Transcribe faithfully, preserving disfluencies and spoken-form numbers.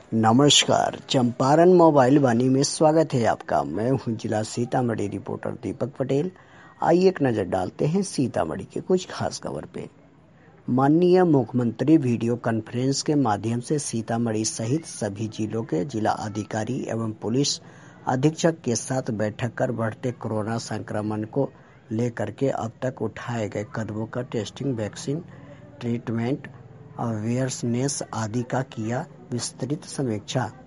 नमस्कार, चंपारण मोबाइल वाणी में स्वागत है आपका। मैं हूं जिला सीतामढ़ी रिपोर्टर दीपक पटेल। आइए एक नजर डालते हैं सीतामढ़ी के कुछ खास खबर पे। माननीय मुख्यमंत्री वीडियो कॉन्फ्रेंस के माध्यम से सीतामढ़ी सहित सभी जिलों के जिला अधिकारी एवं पुलिस अधीक्षक के साथ बैठक कर बढ़ते कोरोना संक्रमण को लेकर के अब तक उठाए गए कदमों का टेस्टिंग, वैक्सीन, ट्रीटमेंट, अवेयरनेस आदि का किया विस्तृत समीक्षा।